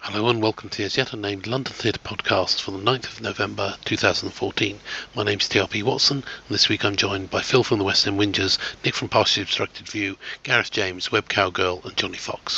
Hello and welcome to his yet unnamed London Theatre podcast for the 9th of November 2014. My name's TRP Watson, and this week I'm joined by Phil from the West End Whingers, Nick from Partially Obstructed View, Gareth James, Web Cowgirl, and Johnny Fox.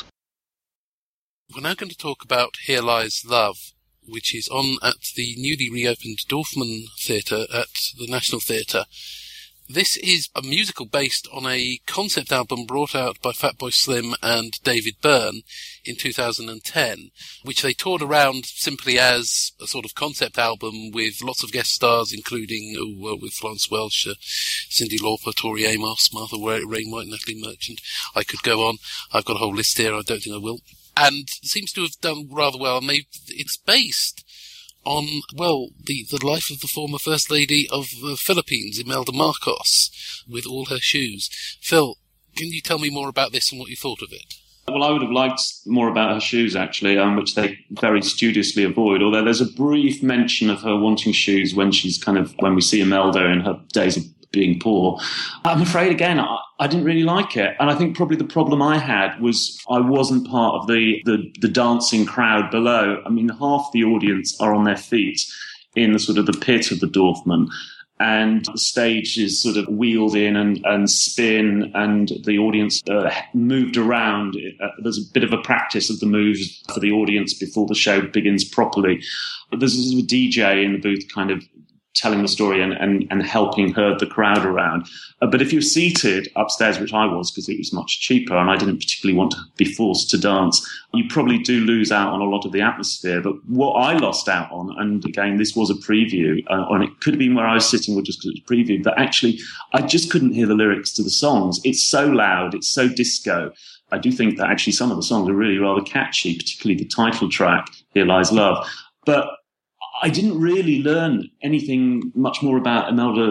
We're now going to talk about Here Lies Love, which is on at the newly reopened Dorfman Theatre at the National Theatre. This is a musical based on a concept album brought out by Fatboy Slim and David Byrne in 2010, which they toured around simply as a sort of concept album with lots of guest stars, including with Florence Welch, Cyndi Lauper, Tori Amos, Martha Wainwright, Natalie Merchant. I could go on. I've got a whole list here. I don't think I will. And seems to have done rather well. And it's based on, well, the life of the former First Lady of the Philippines, Imelda Marcos, with all her shoes. Phil, can you tell me more about this and what you thought of it? Well, I would have liked more about her shoes, actually, which they very studiously avoid, although there's a brief mention of her wanting shoes when we see Imelda in her days of being poor. I'm afraid, again, I didn't really like it. And I think probably the problem I had was I wasn't part of the dancing crowd below. I mean, half the audience are on their feet in the sort of the pit of the Dorfman. And the stage is sort of wheeled in and spin, and the audience moved around. There's a bit of a practice of the moves for the audience before the show begins properly. There's a DJ in the booth kind of telling the story and helping herd the crowd around. But if you're seated upstairs, which I was because it was much cheaper and I didn't particularly want to be forced to dance, you probably do lose out on a lot of the atmosphere. But what I lost out on, and again, this was a preview, and it could have been where I was sitting or just because it was a preview, but actually I just couldn't hear the lyrics to the songs. It's so loud, it's so disco. I do think that actually some of the songs are really rather catchy, particularly the title track, Here Lies Love. But I didn't really learn anything much more about Imelda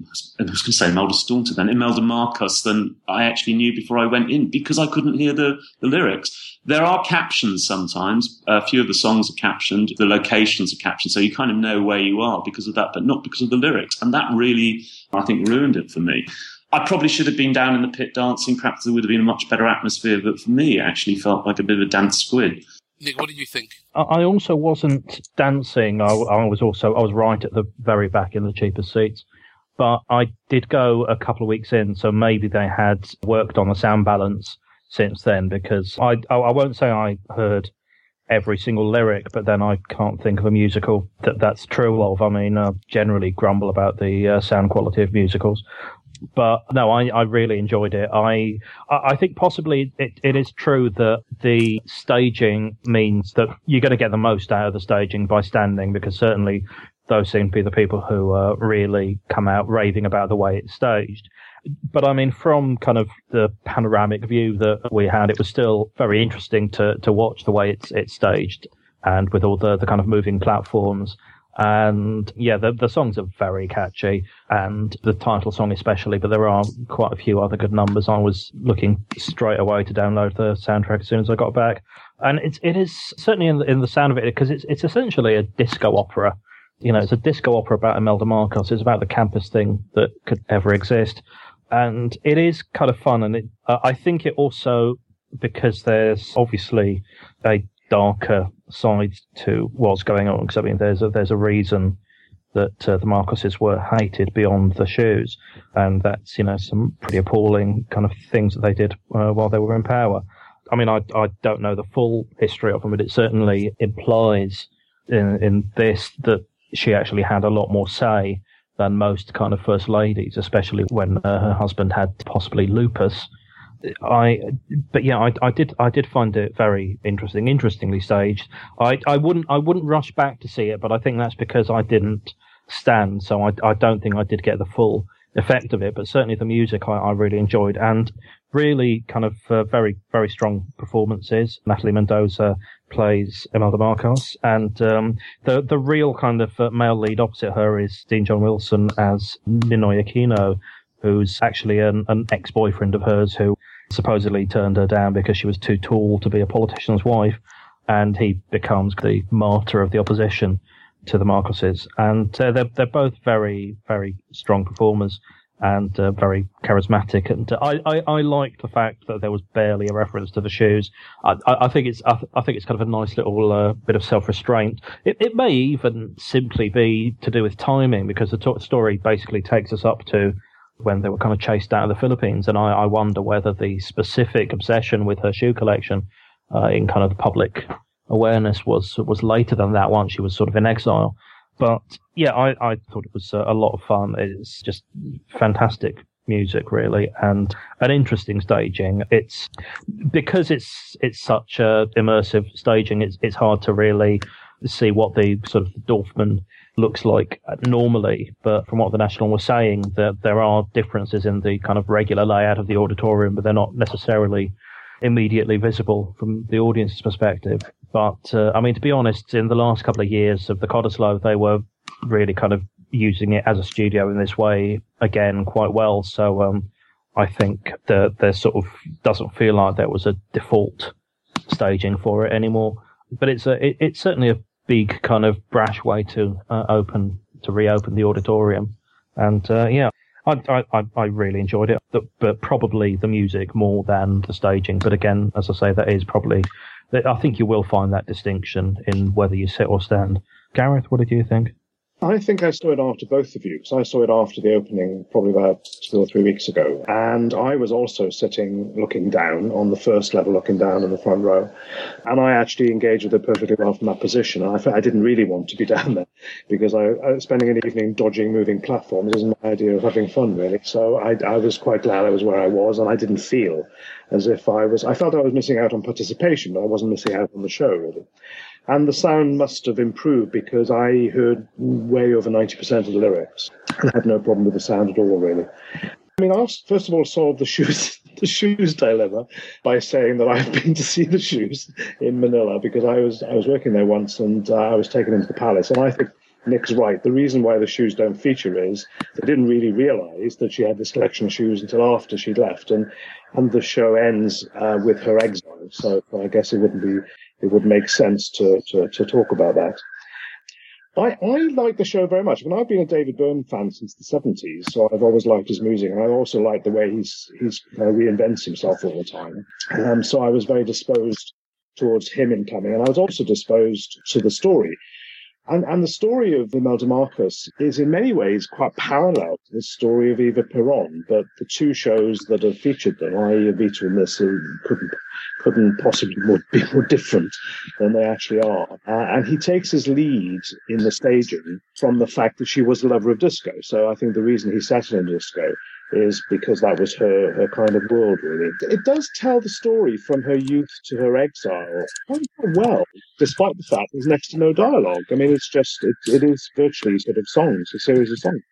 Staunton then, Imelda Marcos, than I actually knew before I went in, because I couldn't hear the lyrics. There are captions sometimes. A few of the songs are captioned. The locations are captioned. So you kind of know where you are because of that, but not because of the lyrics. And that really, I think, ruined it for me. I probably should have been down in the pit dancing. Perhaps there would have been a much better atmosphere. But for me, it actually felt like a bit of a dance squid. Nick, what did you think? I also wasn't dancing. I was right at the very back in the cheapest seats. But I did go a couple of weeks in, so maybe they had worked on the sound balance since then, because I won't say I heard every single lyric, but then I can't think of a musical that's true of. I mean, I generally grumble about the sound quality of musicals. But no, I really enjoyed it. I think possibly it is true that the staging means that you're going to get the most out of the staging by standing, because certainly those seem to be the people who really come out raving about the way it's staged. But I mean, from kind of the panoramic view that we had, it was still very interesting to watch the way it's staged, and with all the kind of moving platforms. And yeah, the songs are very catchy, and the title song especially, but there are quite a few other good numbers. I was looking straight away to download the soundtrack as soon as I got back. And it is certainly in the sound of it, because it's essentially a disco opera. You know, it's a disco opera about Imelda Marcos. It's about the campest thing that could ever exist. And it is kind of fun. And I think it also, because there's obviously a darker side to what's going on, because I mean there's a reason that the Marcoses were hated beyond the shoes, and that's, you know, some pretty appalling kind of things that they did while they were in power. I mean, I don't know the full history of them, but it certainly implies in this that she actually had a lot more say than most kind of first ladies, especially when her husband had possibly lupus. I did find it very interestingly staged. I wouldn't rush back to see it, but I think that's because I didn't stand, so I don't think I did get the full effect of it. But certainly the music I really enjoyed, and really kind of very, very strong performances. Natalie Mendoza plays Imelda Marcos, and the real kind of male lead opposite her is Dean John Wilson as Ninoy Aquino, who's actually an ex-boyfriend of hers who supposedly turned her down because she was too tall to be a politician's wife, and he becomes the martyr of the opposition to the Marcoses. And they're both very, very strong performers. and very charismatic. And I liked the fact that there was barely a reference to the shoes. I think it's kind of a nice little bit of self-restraint. It may even simply be to do with timing, because the story basically takes us up to when they were kind of chased out of the Philippines, and I wonder whether the specific obsession with her shoe collection in kind of public awareness was later than that, once she was sort of in exile. But yeah, I thought it was a lot of fun. It's just fantastic music, really, and an interesting staging. It's because it's such a immersive staging. It's hard to really see what the sort of Dorfman looks like normally. But from what the National was saying, that there are differences in the kind of regular layout of the auditorium, but they're not necessarily immediately visible from the audience's perspective. But I mean, to be honest, in the last couple of years of the Cottesloe, they were really kind of using it as a studio in this way again quite well. So I think that there sort of doesn't feel like there was a default staging for it anymore. But it's certainly a big kind of brash way to reopen the auditorium, and yeah. I really enjoyed it, but probably the music more than the staging. But again, as I say, that is probably, I think you will find that distinction in whether you sit or stand. Gareth, what did you think? I think I saw it after both of you, because I saw it after the opening probably about 2 or 3 weeks ago. And I was also sitting looking down on the first level, looking down in the front row. And I actually engaged with it perfectly well from that position. And I didn't really want to be down there, because spending an evening dodging moving platforms isn't my idea of having fun, really. So I was quite glad I was where I was, and I didn't feel as if I felt I was missing out on participation, but I wasn't missing out on the show, really. And the sound must have improved, because I heard way over 90% of the lyrics and had no problem with the sound at all, really. I mean, I'll first of all solve the shoes dilemma by saying that I've been to see the shoes in Manila, because I was working there once, and I was taken into the palace. And I think Nick's right. The reason why the shoes don't feature is they didn't really realise that she had this collection of shoes until after she'd left, and the show ends with her exile. So I guess it would make sense to talk about that. I like the show very much. I mean, I've been a David Byrne fan since the 70s, so I've always liked his music, and I also like the way he's reinvents himself all the time. So I was very disposed towards him in coming, and I was also disposed to the story. And the story of Imelda Marcos is in many ways quite parallel to the story of Eva Peron, but the two shows that have featured them, i.e. Evita and this, couldn't possibly be more different than they actually are. And he takes his lead in the staging from the fact that she was a lover of disco. So I think the reason he set it in disco is because that was her kind of world, really. It does tell the story from her youth to her exile quite well, despite the fact there's next to no dialogue. I mean, it is virtually sort of songs, a series of songs.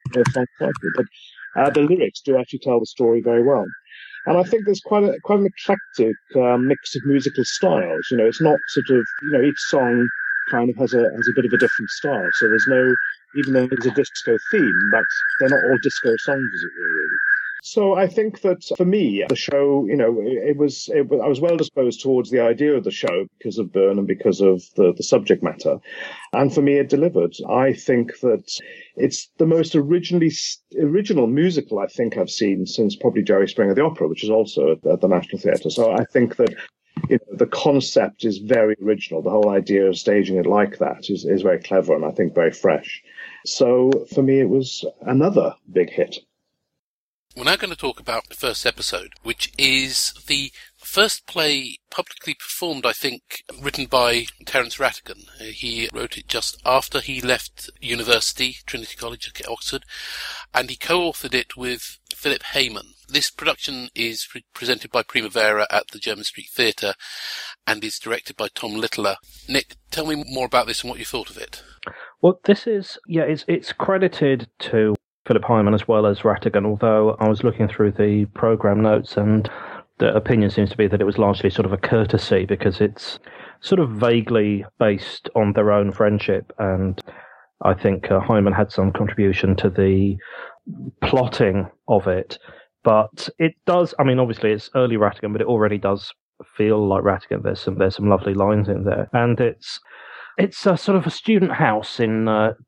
But the lyrics do actually tell the story very well. And I think there's quite an eclectic mix of musical styles. You know, it's not sort of, each song kind of has a bit of a different style. So there's no, even though there's a disco theme, they're not all disco songs, as it were, really. So I think that for me, the show, I was well disposed towards the idea of the show because of Byrne and because of the subject matter. And for me, it delivered. I think that it's the most original musical I think I've seen since probably Jerry Springer the Opera, which is also at the National Theatre. So I think that the concept is very original. The whole idea of staging it like that is very clever and I think very fresh. So for me, it was another big hit. We're now going to talk about the first episode, which is the first play publicly performed, I think, written by Terence Rattigan. He wrote it just after he left university, Trinity College at Oxford, and he co-authored it with Philip Heyman. This production is presented by Primavera at the Jermyn Street Theatre and is directed by Tom Littler. Nick, tell me more about this and what you thought of it. Well, this is, it's credited to Philip Heyman as well as Rattigan, although I was looking through the programme notes and the opinion seems to be that it was largely sort of a courtesy because it's sort of vaguely based on their own friendship, and I think Heyman had some contribution to the plotting of it. But it does, I mean, obviously it's early Rattigan, but it already does feel like Rattigan. There's some lovely lines in there, and it's It's a sort of a student house in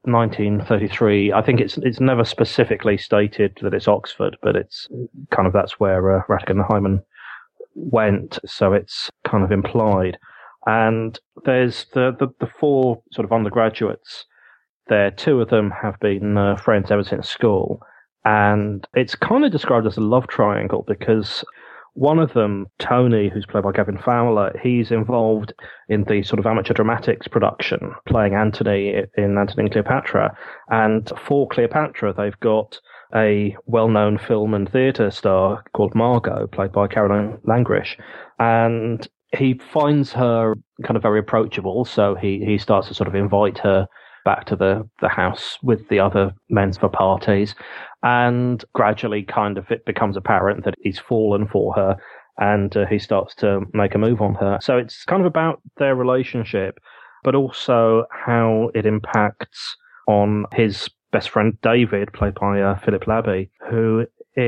1933. I think it's never specifically stated that it's Oxford, but it's kind of that's where Rattigan and Hyman went, so it's kind of implied. And there's the four sort of undergraduates there. Two of them have been friends ever since school, and it's kind of described as a love triangle because one of them, Tony, who's played by Gavin Fowler, he's involved in the sort of amateur dramatics production, playing Antony in Antony and Cleopatra. And for Cleopatra, they've got a well-known film and theatre star called Margot, played by Caroline Langrish. And he finds her kind of very approachable, so he starts to sort of invite her back to the house with the other men for parties. And gradually kind of it becomes apparent that he's fallen for her, and he starts to make a move on her. So it's kind of about their relationship, but also how it impacts on his best friend David, played by Philip Labby, who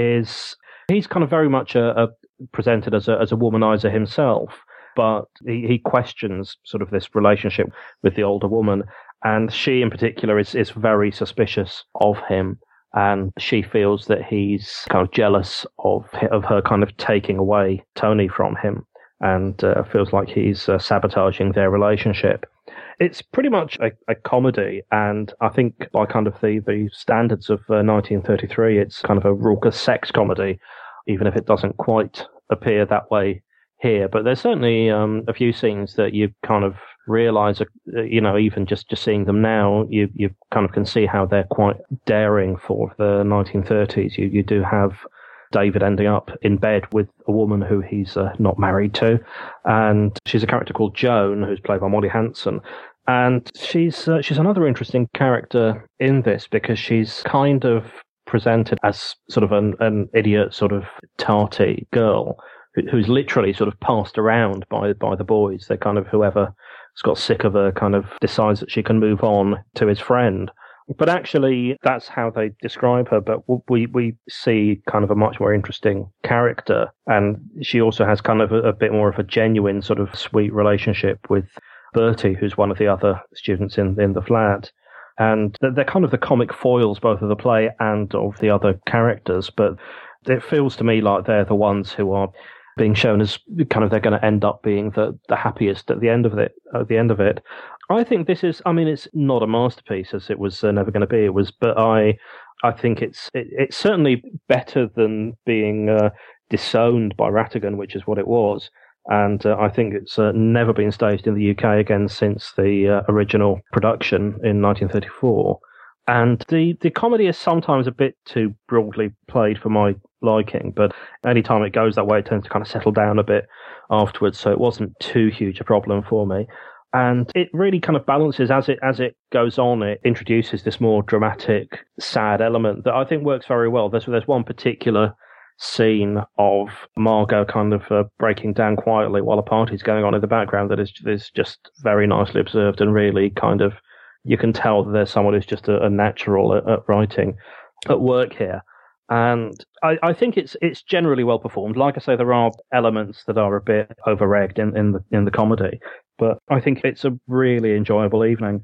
he's kind of very much presented as a womanizer himself, but he questions sort of this relationship with the older woman, and she in particular is very suspicious of him. And she feels that he's kind of jealous of her kind of taking away Tony from him, and feels like he's sabotaging their relationship. It's pretty much a comedy, and I think by kind of the standards of 1933, it's kind of a raucous sex comedy, even if it doesn't quite appear that way here. But there's certainly a few scenes that you kind of realise, even just seeing them now, you kind of can see how they're quite daring for the 1930s. You do have David ending up in bed with a woman who he's not married to, and she's a character called Joan, who's played by Molly Hanson. And she's another interesting character in this because she's kind of presented as sort of an idiot, sort of tarty girl who's literally sort of passed around by the boys. They kind of, whoever's got sick of her kind of decides that she can move on to his friend. But actually, that's how they describe her. But we see kind of a much more interesting character. And she also has kind of a bit more of a genuine sort of sweet relationship with Bertie, who's one of the other students in the flat. And they're kind of the comic foils, both of the play and of the other characters. But it feels to me like they're the ones who are being shown as kind of they're going to end up being the happiest at the end of it. I think this is, it's not a masterpiece as it was never going to be. But I think it's certainly better than being disowned by Rattigan, which is what it was. And I think it's never been staged in the UK again since the original production in 1934. And the comedy is sometimes a bit too broadly played for my liking, but any time it goes that way, it tends to kind of settle down a bit afterwards. So it wasn't too huge a problem for me. And it really kind of balances as it goes on. It introduces this more dramatic, sad element that I think works very well. There's one particular scene of Margot kind of breaking down quietly while a party's going on in the background that is just very nicely observed, and really kind of, you can tell that there's someone who's just a natural at writing at work here. And I think it's generally well performed. Like I say, there are elements that are a bit over-egged in the comedy, but I think it's a really enjoyable evening.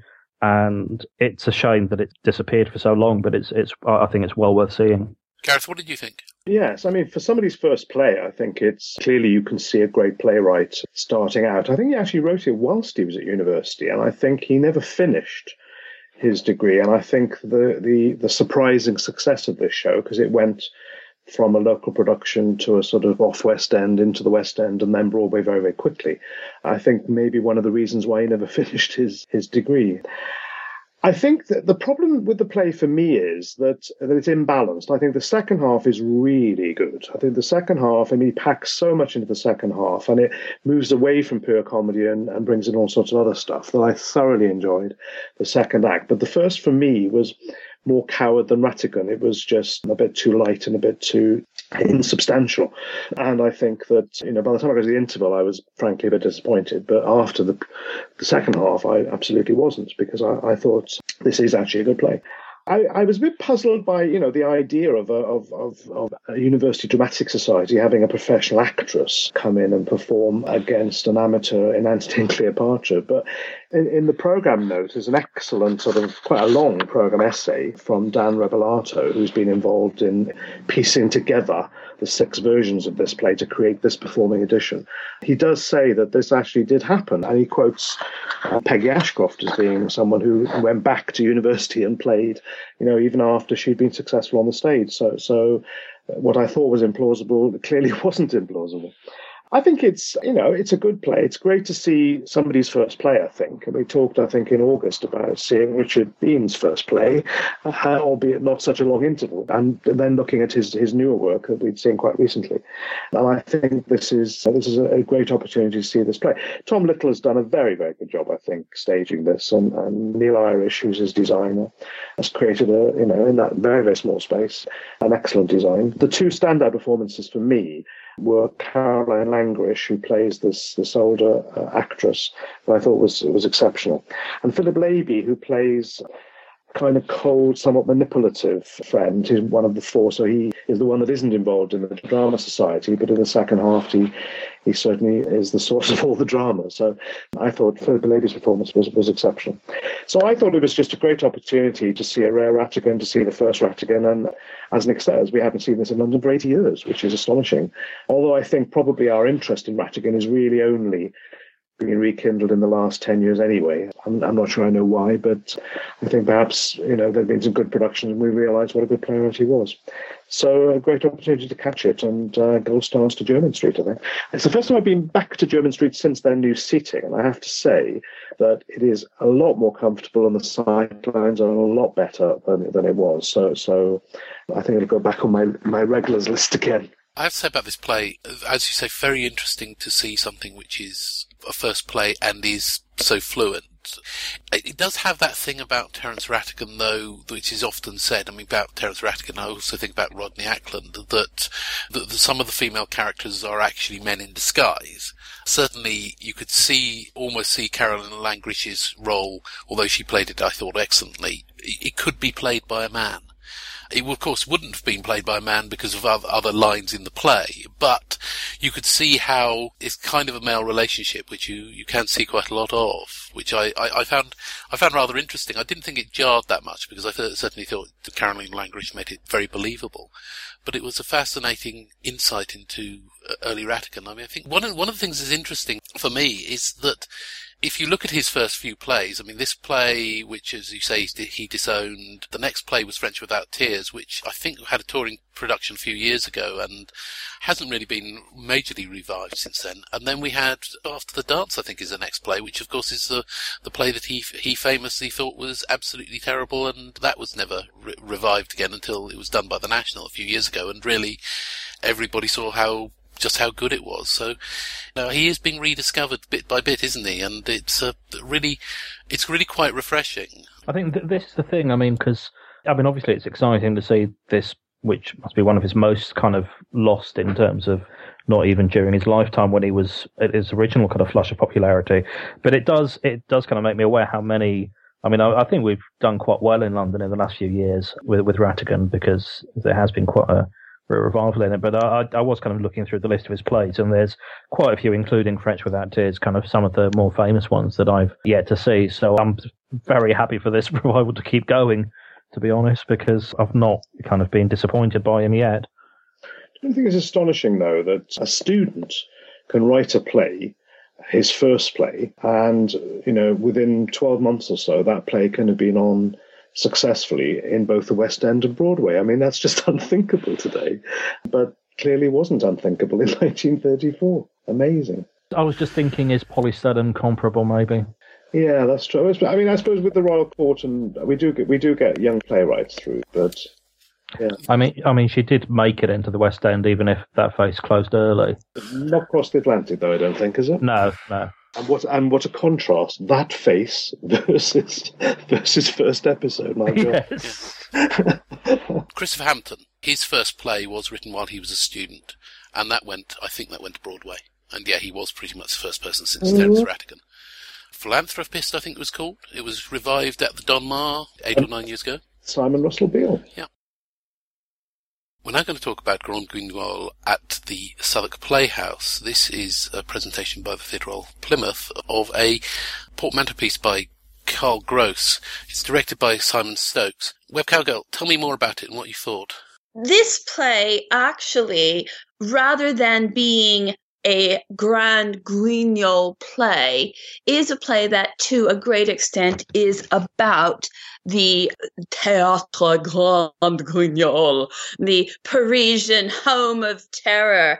And it's a shame that it disappeared for so long, but I think it's well worth seeing. Gareth, what did you think? Yes, for somebody's first play, I think it's clearly you can see a great playwright starting out. I think he actually wrote it whilst he was at university, and I think he never finished his degree. And I think the surprising success of this show, because it went from a local production to a sort of off West End into the West End and then Broadway very, very quickly, I think maybe one of the reasons why he never finished his degree. I think that the problem with the play for me is that it's imbalanced. I think the second half is really good. I think the second half, he packs so much into the second half, and it moves away from pure comedy and brings in all sorts of other stuff that I thoroughly enjoyed the second act. But the first for me was more coward than Rattigan. It was just a bit too light and a bit too insubstantial. And I think that, by the time I got to the interval, I was frankly a bit disappointed. But after the second half, I absolutely wasn't, because I thought this is actually a good play. I was a bit puzzled by, the idea of a University Dramatic Society having a professional actress come in and perform against an amateur in Antony and Cleopatra. But in the programme note, there's an excellent quite a long programme essay from Dan Revelato, who's been involved in piecing together the 6 versions of this play to create this performing edition. He does say that this actually did happen, and he quotes Peggy Ashcroft as being someone who went back to university and played, even after she'd been successful on the stage. So what I thought was implausible clearly wasn't implausible. I think it's a good play. It's great to see somebody's first play, I think. And we talked, I think, in August about seeing Richard Bean's first play, albeit not such a long interval, and then looking at his newer work that we'd seen quite recently. And I think this is a great opportunity to see this play. Tom Little has done a very, very good job, I think, staging this, and Neil Irish, who's his designer, has created in that very, very small space, an excellent design. The 2 standout performances for me were Caroline Langrish, who plays this older actress, who I thought was exceptional, and Philip Labey, who plays kind of cold, somewhat manipulative friend. He's one of the 4, so he is the one that isn't involved in the drama society, but in the second half he certainly is the source of all the drama. So I thought Philip Labey's performance was exceptional. So I thought it was just a great opportunity to see a rare Rattigan, to see the first Rattigan, and as Nick says, we haven't seen this in London for 80 years, which is astonishing. Although I think probably our interest in Rattigan is really only been rekindled in the last 10 years anyway. I'm not sure I know why, but I think perhaps, there've been some good productions and we realised what a good playwright he was. So a great opportunity to catch it, and gold stars to Jermyn Street, I think. It's the first time I've been back to Jermyn Street since their new seating, and I have to say that it is a lot more comfortable and the sidelines are a lot better than it was. So I think it'll go back on my regulars list again. I have to say about this play, as you say, very interesting to see something which is a first play and is so fluent. It does have that thing about Terence Rattigan, though, which is often said. I mean, about Terence Rattigan, I also think about Rodney Ackland, that some of the female characters are actually men in disguise. Certainly, you could almost see Caroline Langrish's role, although she played it, I thought, excellently. It could be played by a man. It, of course, wouldn't have been played by a man because of other lines in the play, but you could see how it's kind of a male relationship, which you can see quite a lot of, which I found rather interesting. I didn't think it jarred that much because I certainly thought Caroline Langrish made it very believable, but it was a fascinating insight into early Rattigan. I mean, I think one of the things that's interesting for me is that if you look at his first few plays, I mean, this play, which, as you say, he disowned. The next play was French Without Tears, which I think had a touring production a few years ago and hasn't really been majorly revived since then. And then we had After the Dance, I think, is the next play, which, of course, is the play that he famously thought was absolutely terrible, and that was never revived again until it was done by the National a few years ago, and really everybody saw how good it was. So he is being rediscovered bit by bit, isn't he? And it's really quite refreshing. I think this is the thing. I mean, because obviously it's exciting to see this, which must be one of his most kind of lost in terms of not even during his lifetime when he was at his original kind of flush of popularity. But it does kind of make me aware how many. I mean, I think we've done quite well in London in the last few years with Rattigan, because there has been quite a revival in it. But I was kind of looking through the list of his plays, and there's quite a few, including French Without Tears, kind of some of the more famous ones that I've yet to see. So I'm very happy for this revival to keep going, to be honest, because I've not kind of been disappointed by him yet. I don't think it's astonishing, though, that a student can write a play, his first play, and within 12 months or so, that play can have been on successfully in both the West End and Broadway. I mean, that's just unthinkable today, but clearly wasn't unthinkable in 1934. Amazing. I was just thinking, is Polly Stedman comparable, maybe? Yeah, that's true. I mean, I suppose with the Royal Court, and we do get young playwrights through, but yeah. I mean, she did make it into the West End, even if that face closed early. Not across the Atlantic, though, I don't think, is it? No. And what a contrast, that face versus first episode, my God. Yes. Christopher Hampton, his first play was written while he was a student, and I think that went to Broadway. And yeah, he was pretty much the first person since Terence Rattigan. Philanthropist, I think it was called. It was revived at the Donmar 8 or 9 years ago. Simon Russell Beale. Yeah. We're now going to talk about Grand Guignol at the Southwark Playhouse. This is a presentation by the Theatre Royal Plymouth of a portmanteau piece by Carl Gross. It's directed by Simon Stokes. Web Cowgirl, tell me more about it and what you thought. This play actually, rather than being a Grand Guignol play, is a play that to a great extent is about the Théâtre Grand Guignol, the Parisian home of terror,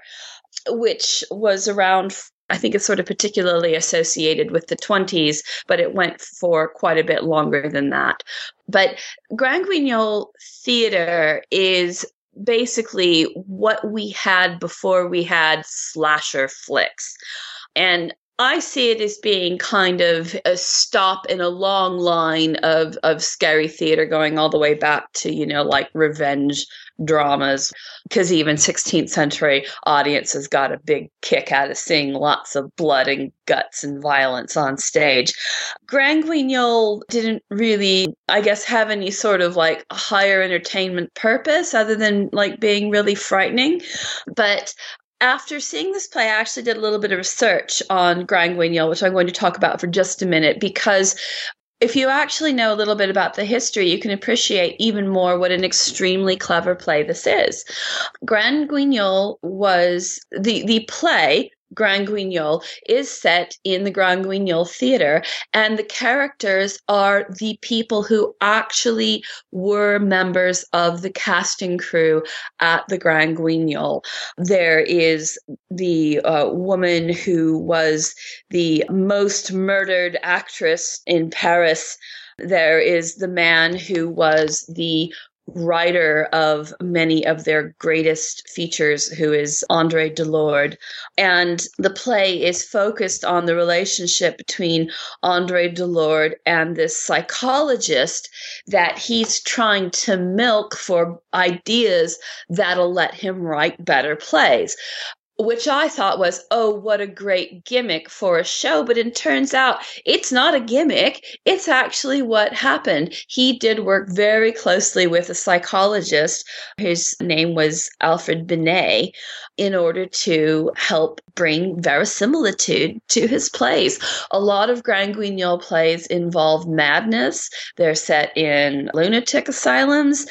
which was around, I think it's sort of particularly associated with the 20s, but it went for quite a bit longer than that. But Grand Guignol Theatre is basically what we had before we had slasher flicks. And I see it as being kind of a stop in a long line of scary theater going all the way back to, like revenge dramas, because even 16th century audiences got a big kick out of seeing lots of blood and guts and violence on stage. Grand Guignol didn't really, I guess, have any sort of like higher entertainment purpose other than like being really frightening. But after seeing this play, I actually did a little bit of research on Grand Guignol, which I'm going to talk about for just a minute, because if you actually know a little bit about the history, you can appreciate even more what an extremely clever play this is. Grand Guignol was the play. Grand Guignol is set in the Grand Guignol Theatre, and the characters are the people who actually were members of the casting crew at the Grand Guignol. There is the woman who was the most murdered actress in Paris. There is the man who was the writer of many of their greatest features, who is André Delorde. And the play is focused on the relationship between André Delorde and this psychologist that he's trying to milk for ideas that'll let him write better plays. Which I thought was, oh, what a great gimmick for a show. But it turns out it's not a gimmick. It's actually what happened. He did work very closely with a psychologist whose name was Alfred Binet in order to help bring verisimilitude to his plays. A lot of Grand Guignol plays involve madness. They're set in lunatic asylums,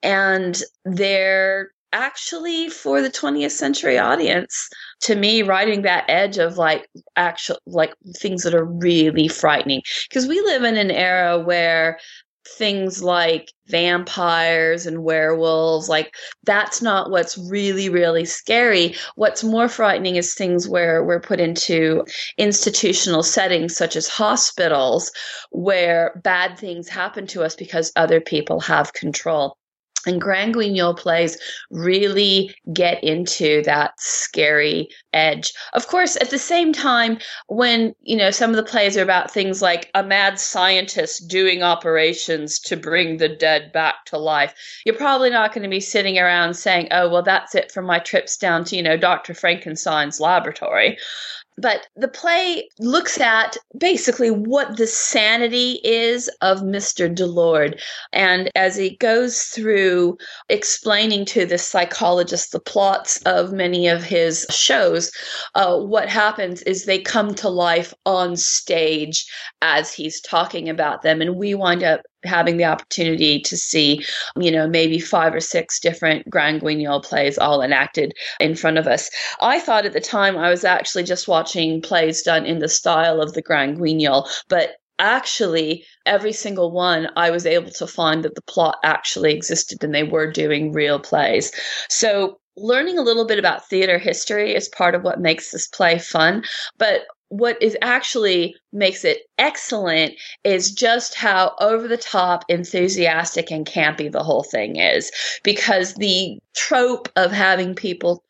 and they're actually, for the 20th century audience, to me, riding that edge of actual things that are really frightening. Because we live in an era where things like vampires and werewolves, that's not what's really, really scary. What's more frightening is things where we're put into institutional settings such as hospitals, where bad things happen to us because other people have control. And Grand Guignol plays really get into that scary edge. Of course, at the same time, when, some of the plays are about things like a mad scientist doing operations to bring the dead back to life, you're probably not going to be sitting around saying, oh, well, that's it for my trips down to, Dr. Frankenstein's laboratory. But the play looks at basically what the sanity is of Mr. Delorde. And as he goes through explaining to the psychologist the plots of many of his shows, what happens is they come to life on stage as he's talking about them. And we wind up having the opportunity to see, maybe 5 or 6 different Grand Guignol plays all enacted in front of us. I thought at the time I was actually just watching plays done in the style of the Grand Guignol, but actually every single one I was able to find that the plot actually existed and they were doing real plays. So learning a little bit about theater history is part of what makes this play fun, but what is actually makes it excellent is just how over the top, enthusiastic, and campy the whole thing is. Because the trope of having people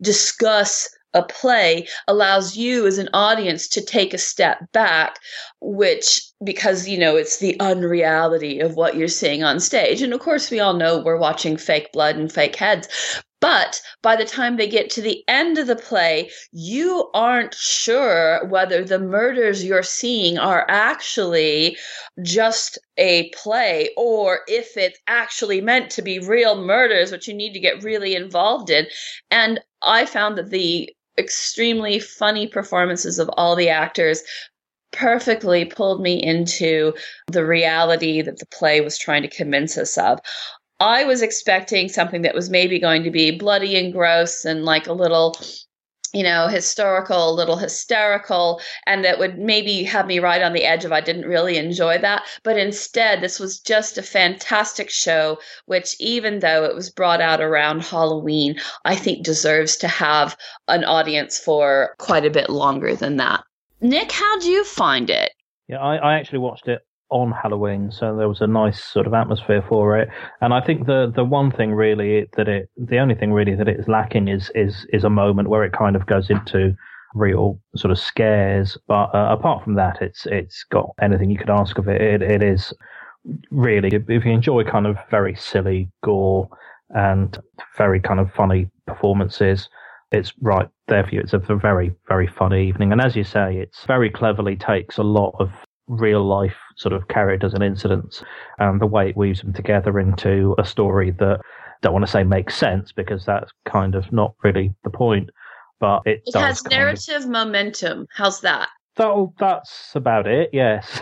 discuss a play allows you as an audience to take a step back, which, because, it's the unreality of what you're seeing on stage. And of course, we all know we're watching fake blood and fake heads. But by the time they get to the end of the play, you aren't sure whether the murders you're seeing are actually just a play or if it's actually meant to be real murders, which you need to get really involved in. And I found that the extremely funny performances of all the actors perfectly pulled me into the reality that the play was trying to convince us of. I was expecting something that was maybe going to be bloody and gross and like a little, historical, a little hysterical, and that would maybe have me right on the edge if I didn't really enjoy that. But instead, this was just a fantastic show, which even though it was brought out around Halloween, I think deserves to have an audience for quite a bit longer than that. Nick, how'd you find it? Yeah, I actually watched it on Halloween, so there was a nice sort of atmosphere for it. And I think the one thing really the only thing really that it is lacking is a moment where it kind of goes into real sort of scares. But apart from that, it's got anything you could ask of it. It is really, if you enjoy kind of very silly gore and very kind of funny performances, it's right there for you. It's a very, very fun evening. And as you say, it's very cleverly takes a lot of real life sort of characters and incidents, and the way it weaves them together into a story that, don't want to say makes sense, because that's kind of not really the point, but it has narrative momentum. How's that? That's about it, yes.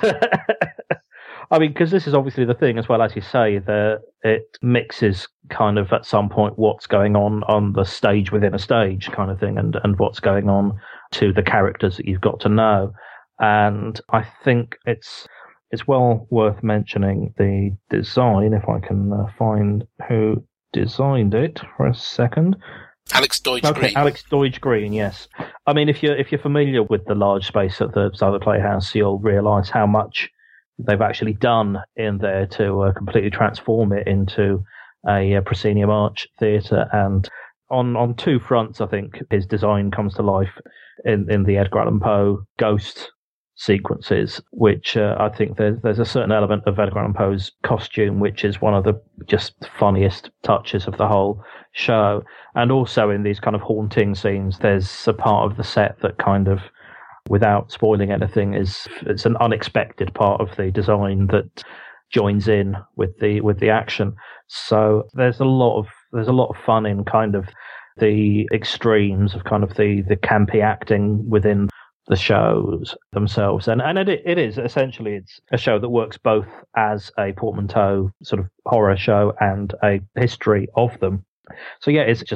I mean, because this is obviously the thing as well, as you say, that it mixes kind of at some point what's going on the stage within a stage kind of thing, and what's going on to the characters that you've got to know. And I think it's well worth mentioning the design, if I can find who designed it for a second. Alex Doige Green. Alex Doige Green, yes. I mean, if you're familiar with the large space at the Southwark Playhouse, you'll realise how much they've actually done in there to completely transform it into a proscenium arch theatre. And on two fronts, I think his design comes to life in the Edgar Allan Poe ghost sequences, which I think there's a certain element of Edgar Allan Poe's costume, which is one of the just funniest touches of the whole show. And also in these kind of haunting scenes, there's a part of the set that kind of, without spoiling anything, it's an unexpected part of the design that joins in with the action. So there's a lot of fun in kind of the extremes of kind of the campy acting within the shows themselves. And it is essentially, it's a show that works both as a portmanteau sort of horror show and a history of them. So yeah, it's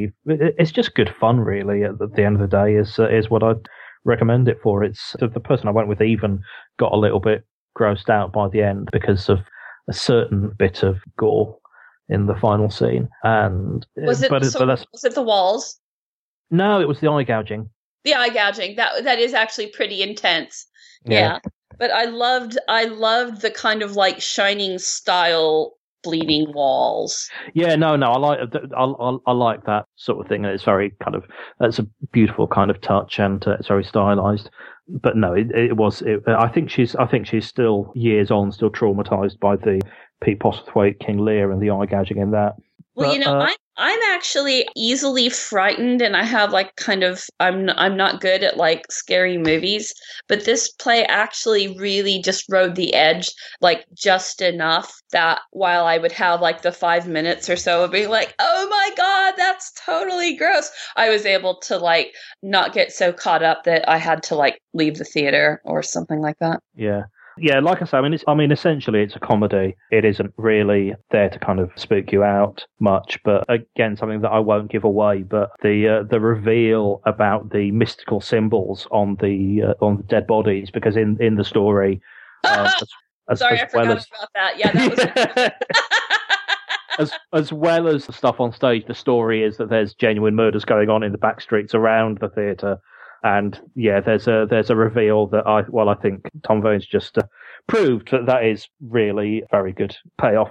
just good fun really at the end of the day is what I'd recommend it for. It's the person I went with even got a little bit grossed out by the end because of a certain bit of gore in the final scene. And was it the walls? No, it was the eye gouging. The eye gouging, that is actually pretty intense. Yeah. But I loved the kind of like Shining style bleeding walls. Yeah, no, I like that sort of thing. And it's very kind of, it's a beautiful kind of touch, and it's very stylized. But no, I think she's still years on, still traumatized by the Pete Postlethwaite King Lear and the eye gouging in that. Well, but, I'm actually easily frightened, and I have like kind of I'm not good at like scary movies, but this play actually really just rode the edge like just enough that while I would have like the 5 minutes or so of being like, oh my God, that's totally gross, I was able to like not get so caught up that I had to like leave the theater or something like that. Yeah, like I say, I mean, essentially it's a comedy. It isn't really there to kind of spook you out much, but again, something that I won't give away. But the reveal about the mystical symbols on the dead bodies, because in the story, sorry, I forgot about that. Yeah, that was. As well as the stuff on stage, the story is that there's genuine murders going on in the back streets around the theatre. And yeah, there's a reveal that I think Tom Vaughan's just proved that is really very good payoff.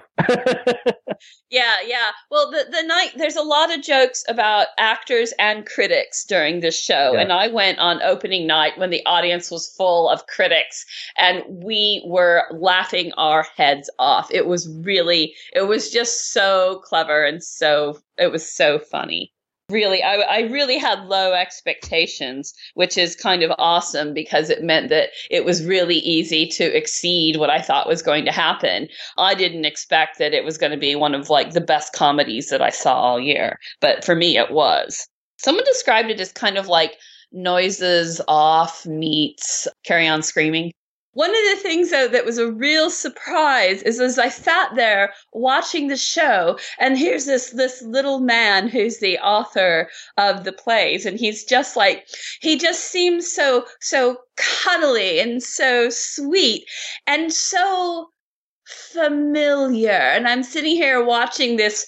Yeah. Well, the night, there's a lot of jokes about actors and critics during this show. Yeah. And I went on opening night when the audience was full of critics and we were laughing our heads off. It was just so clever and it was so funny. Really, I really had low expectations, which is kind of awesome because it meant that it was really easy to exceed what I thought was going to happen. I didn't expect that it was going to be one of like the best comedies that I saw all year, but for me it was. Someone described it as kind of like Noises Off meets Carry On Screaming. One of the things, though, that was a real surprise is as I sat there watching the show, and here's this little man who's the author of the plays, and he's just like, he just seems so cuddly and so sweet and so familiar. And I'm sitting here watching this,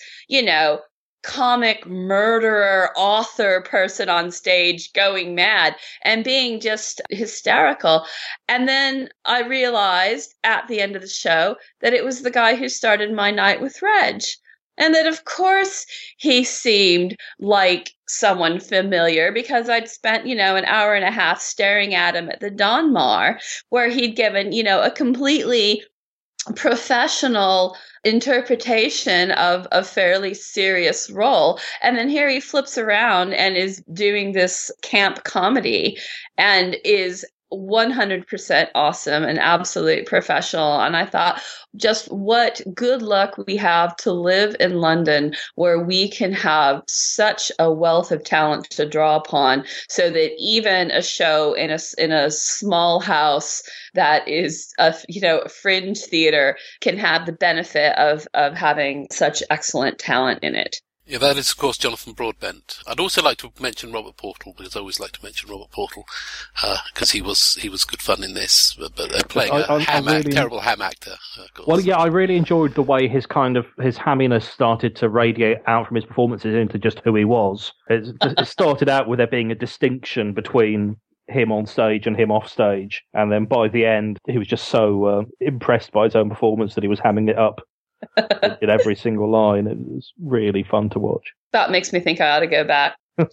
comic murderer author person on stage going mad and being just hysterical. And then I realized at the end of the show that it was the guy who started my night with Reg. And that, of course, he seemed like someone familiar because I'd spent, an hour and a half staring at him at the Donmar, where he'd given, a completely professional interpretation of a fairly serious role. And then here he flips around and is doing this camp comedy and is 100% awesome and absolute professional. And I thought, just what good luck we have to live in London, where we can have such a wealth of talent to draw upon, so that even a show in a small house that is a fringe theater can have the benefit of having such excellent talent in it. Yeah, that is, of course, Jonathan Broadbent. I'd also like to mention Robert Portal, because I always like to mention Robert Portal, because he was good fun in this, but they're playing terrible ham actor, of course. Well, yeah, I really enjoyed the way his hamminess started to radiate out from his performances into just who he was. It started out with there being a distinction between him on stage and him off stage, and then by the end, he was just so impressed by his own performance that he was hamming it up in every single line. It was really fun to watch. That makes me think I ought to go back. We're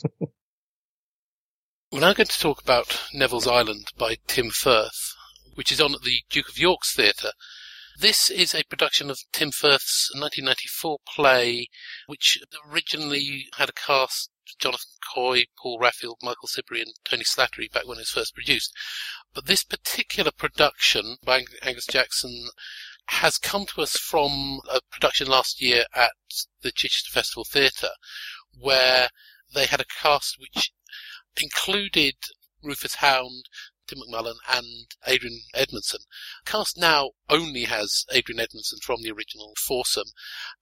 now going to talk about Neville's Island by Tim Firth, which is on at the Duke of York's Theatre. This is a production of Tim Firth's 1994 play, which originally had a cast: Jonathan Coy, Paul Raffield, Michael Sibley and Tony Slattery back when it was first produced. But this particular production by Angus Jackson has come to us from a production last year at the Chichester Festival Theatre, where they had a cast which included Rufus Hound, Tim McMullen and Adrian Edmondson. The cast now only has Adrian Edmondson from the original foursome,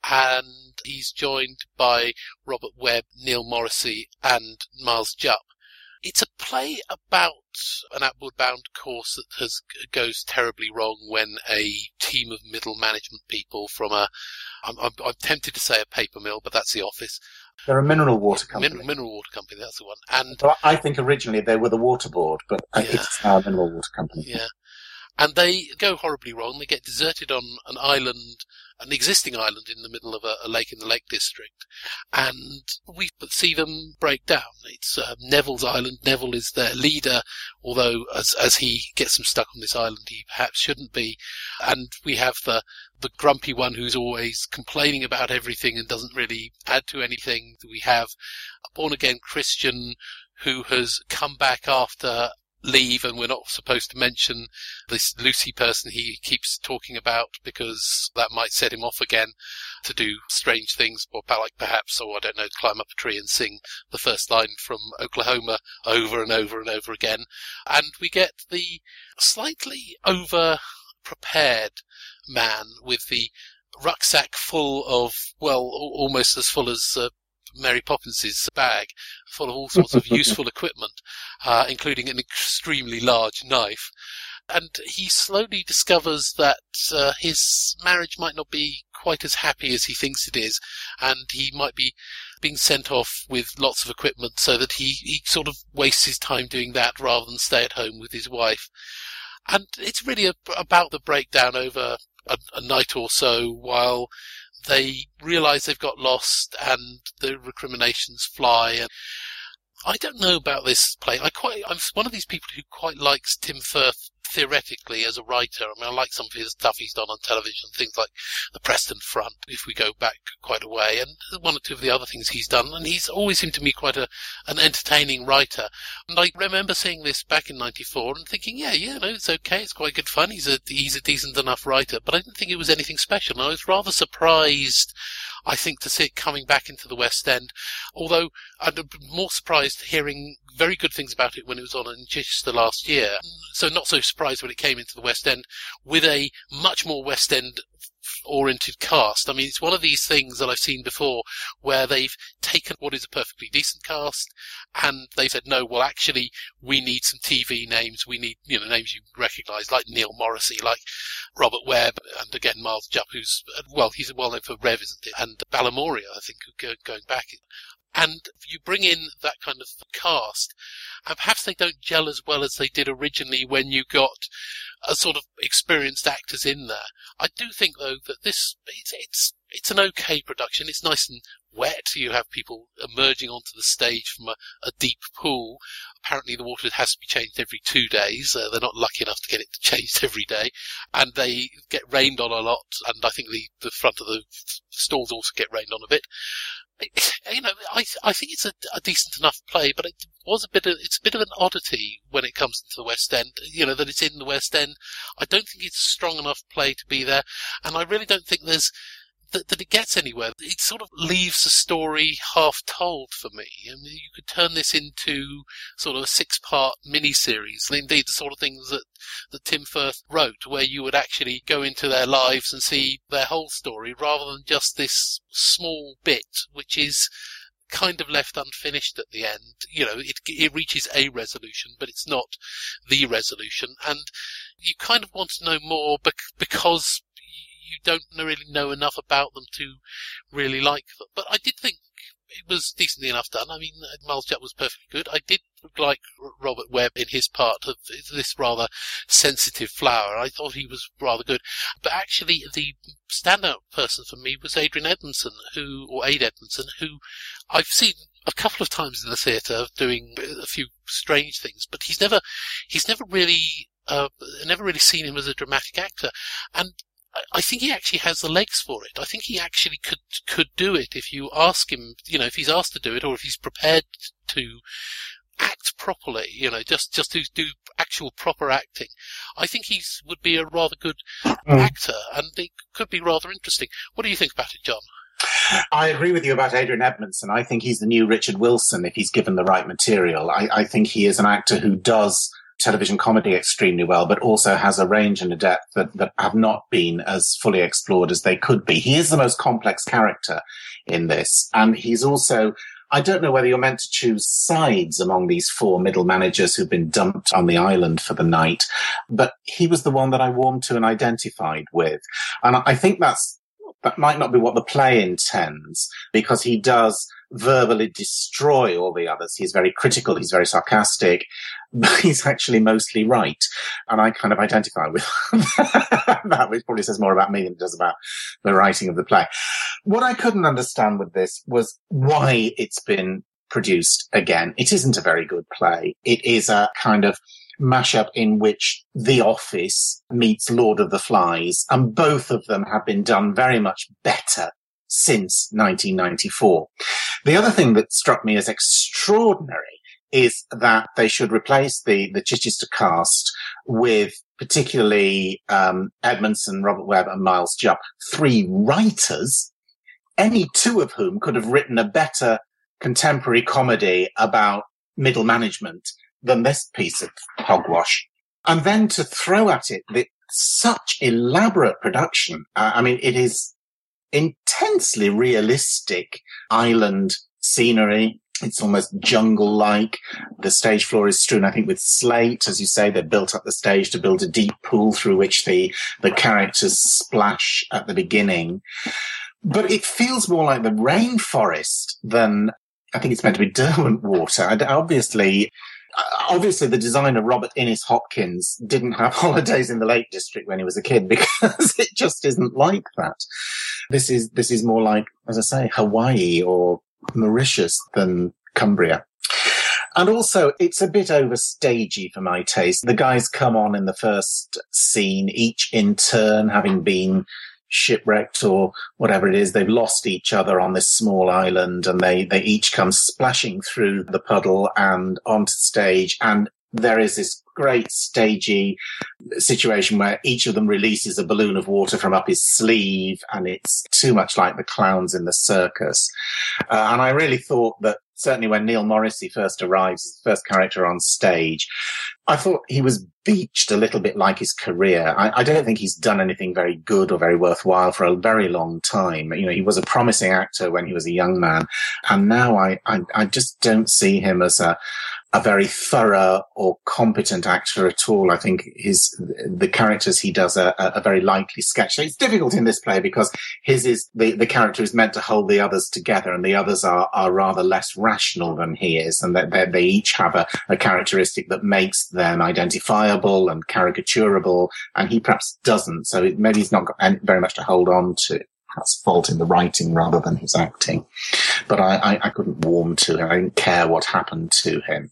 and he's joined by Robert Webb, Neil Morrissey and Miles Jupp. It's a play about an outward-bound course that goes terribly wrong when a team of middle management people from I'm tempted to say a paper mill, but that's the office. They're a mineral water company. Mineral water company, that's the one. And well, I think originally they were the water board, but it's now a mineral water company. Yeah. And they go horribly wrong. They get deserted on an island, an existing island in the middle of a lake in the Lake District. And we see them break down. It's Neville's island. Neville is their leader, although as he gets them stuck on this island, he perhaps shouldn't be. And we have the grumpy one who's always complaining about everything and doesn't really add to anything. We have a born-again Christian who has come back after leave, and we're not supposed to mention this Lucy person he keeps talking about, because that might set him off again to do strange things, or perhaps, or I don't know, climb up a tree and sing the first line from Oklahoma over and over and over again. And we get the slightly over-prepared man with the rucksack full of, well, almost as full as Mary Poppins' bag, full of all sorts of useful equipment, including an extremely large knife. And he slowly discovers that his marriage might not be quite as happy as he thinks it is, and he might be being sent off with lots of equipment, so that he sort of wastes his time doing that rather than stay at home with his wife. And it's really about the breakdown over a night or so while they realise they've got lost and the recriminations fly. And I don't know about this play. I'm one of these people who quite likes Tim Firth theoretically as a writer. I mean, I like some of his stuff he's done on television, things like The Preston Front, if we go back quite a way, and one or two of the other things he's done. And he's always seemed to me quite an entertaining writer. And I remember seeing this back in '94 and thinking, yeah, no, it's okay, it's quite good fun. He's a decent enough writer, but I didn't think it was anything special. And I was rather surprised, I think, to see it coming back into the West End, although I'd been more surprised hearing very good things about it when it was on in Chichester last year. So not so surprised when it came into the West End with a much more West End oriented cast. I mean, it's one of these things that I've seen before where they've taken what is a perfectly decent cast and they've said, no, well, actually, we need some TV names. We need, names you recognise, like Neil Morrissey, like Robert Webb, and again, Miles Jupp, he's well known for Rev, isn't it? And Balamoria, I think, going back. And you bring in that kind of cast, and perhaps they don't gel as well as they did originally when you got a sort of experienced actors in there. I do think, though, that it's an okay production. It's nice and wet. You have people emerging onto the stage from a deep pool. Apparently the water has to be changed every 2 days. They're not lucky enough to get it changed every day. And they get rained on a lot. And I think the front of the stalls also get rained on a bit. I think it's a decent enough play, but it's a bit of an oddity when it comes into the West End, that it's in the West End. I don't think it's a strong enough play to be there, and I really don't think that it gets anywhere. It sort of leaves the story half told for me. I mean, you could turn this into sort of a 6-part mini-series, and indeed the sort of things that Tim Firth wrote, where you would actually go into their lives and see their whole story, rather than just this small bit, which is kind of left unfinished at the end. It reaches a resolution, but it's not the resolution, and you kind of want to know more because you don't really know enough about them to really like them. But I did think it was decently enough done. I mean, Miles Jupp was perfectly good. I did like Robert Webb in his part of this rather sensitive flower. I thought he was rather good. But actually, the standout person for me was Adrian Edmondson, Ade Edmondson, who I've seen a couple of times in the theatre doing a few strange things, but he's never really seen him as a dramatic actor. And I think he actually has the legs for it. I think he actually could do it if you ask him, if he's asked to do it, or if he's prepared to act properly, just to do actual proper acting. I think he would be a rather good actor, and it could be rather interesting. What do you think about it, John? I agree with you about Adrian Edmondson. I think he's the new Richard Wilson if he's given the right material. I think he is an actor who does television comedy extremely well, but also has a range and a depth that have not been as fully explored as they could be. He is the most complex character in this. And he's also, I don't know whether you're meant to choose sides among these 4 middle managers who've been dumped on the island for the night, but he was the one that I warmed to and identified with. And I think that might not be what the play intends, because he does verbally destroy all the others. He's very critical, he's very sarcastic, but he's actually mostly right. And I kind of identify with that, which probably says more about me than it does about the writing of the play. What I couldn't understand with this was why it's been produced again. It isn't a very good play. It is a kind of mashup in which The Office meets Lord of the Flies, and both of them have been done very much better since 1994. The other thing that struck me as extraordinary is that they should replace the Chichester cast with particularly Edmondson, Robert Webb and Miles Jupp, 3 writers, any 2 of whom could have written a better contemporary comedy about middle management than this piece of hogwash. And then to throw at it such elaborate production. It is intensely realistic island scenery. It's almost jungle-like. The stage floor is strewn, I think, with slate. As you say, they built up the stage to build a deep pool through which the characters splash at the beginning. But it feels more like the rainforest than, I think it's meant to be Derwent water. Obviously, Obviously, the designer, Robert Innes Hopkins, didn't have holidays in the Lake District when he was a kid because it just isn't like that. This is more like, as I say, Hawaii or Mauritius than Cumbria. And also, it's a bit overstagey for my taste. The guys come on in the first scene, each in turn, having been shipwrecked or whatever it is. They've lost each other on this small island, and they each come splashing through the puddle and onto stage. And there is this great stagey situation where each of them releases a balloon of water from up his sleeve, and it's too much like the clowns in the circus. And I really thought that, certainly when Neil Morrissey first arrives as the first character on stage, I thought he was beached a little bit like his career. I don't think he's done anything very good or very worthwhile for a very long time. You know, he was a promising actor when he was a young man, and now I just don't see him as a very thorough or competent actor at all. I think the characters he does are very lightly sketched. It's difficult in this play because his is the character is meant to hold the others together, and the others are rather less rational than he is, and that they each have a characteristic that makes them identifiable and caricaturable, and he perhaps doesn't. So maybe he's not got very much to hold on to. That's fault in the writing rather than his acting. But I couldn't warm to him. I didn't care what happened to him.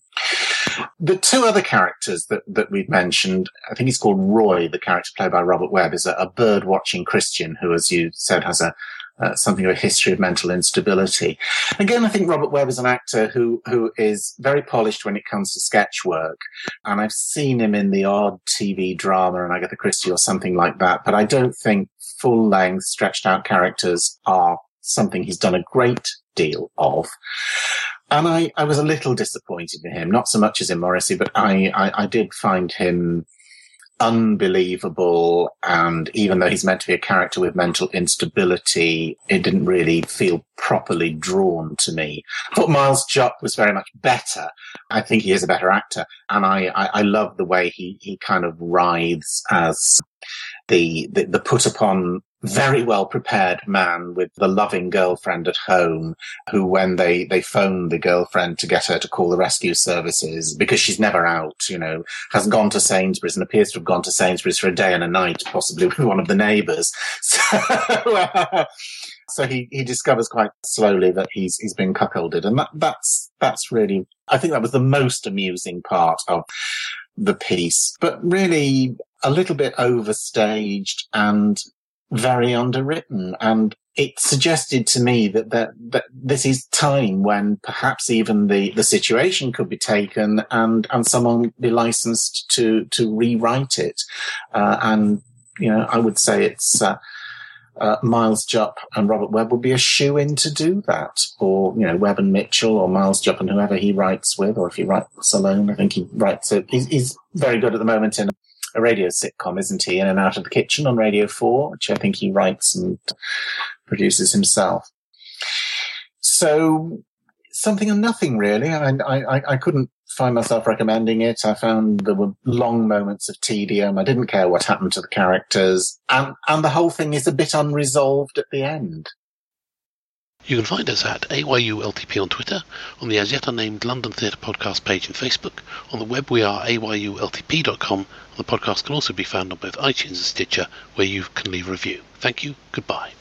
The two other characters that we've mentioned, I think he's called Roy, the character played by Robert Webb, is a bird-watching Christian who, as you said, has something of a history of mental instability. Again, I think Robert Webb is an actor who is very polished when it comes to sketch work. And I've seen him in the odd TV drama and Agatha Christie or something like that. But I don't think full-length, stretched-out characters are something he's done a great deal of. And I was a little disappointed in him, not so much as in Morrissey, but I did find him unbelievable, and even though he's meant to be a character with mental instability, it didn't really feel properly drawn to me. I thought Miles Jupp was very much better. I think he is a better actor, and I love the way he kind of writhes as the put upon, very well prepared man with the loving girlfriend at home, who, when they phone the girlfriend to get her to call the rescue services because she's never out, has gone to Sainsbury's and appears to have gone to Sainsbury's for a day and a night, possibly with one of the neighbours. So he discovers quite slowly that he's been cuckolded, and that's really, I think that was the most amusing part of the piece, but really a little bit overstaged and very underwritten. And it suggested to me that this is time when perhaps even the situation could be taken and someone be licensed to rewrite it. And I would say it's Miles Jupp and Robert Webb would be a shoe-in to do that, or Webb and Mitchell, or Miles Jupp and whoever he writes with, or if he writes alone, I think he writes it. He's very good at the moment in a radio sitcom, isn't he? In and Out of the Kitchen on Radio 4, which I think he writes and produces himself. So something and nothing, really. I couldn't find myself recommending it. I found there were long moments of tedium. I didn't care what happened to the characters, and the whole thing is a bit unresolved at the end. You can find us at AYULTP on Twitter, on the as yet unnamed London Theatre Podcast page on Facebook. On the web we are ayultp.com, and the podcast can also be found on both iTunes and Stitcher, where you can leave a review. Thank you, goodbye.